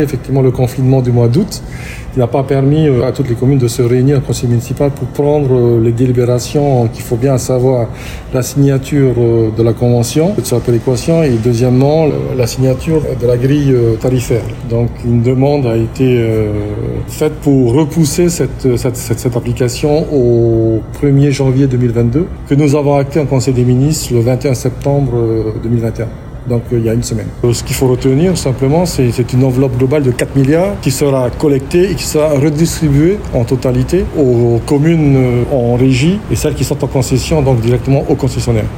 Effectivement, le confinement du mois d'août qui n'a pas permis à toutes les communes de se réunir au conseil municipal pour prendre les délibérations qu'il faut bien savoir, la signature de la convention de sa péréquation et deuxièmement la signature de la grille tarifaire. Donc une demande a été faite pour repousser cette application au 1er janvier 2022 que nous avons acté en conseil des ministres le 21 septembre 2021. Donc il y a une semaine. Ce qu'il faut retenir simplement, c'est une enveloppe globale de 4 milliards qui sera collectée et qui sera redistribuée en totalité aux communes en régie et celles qui sont en concession, donc directement aux concessionnaires.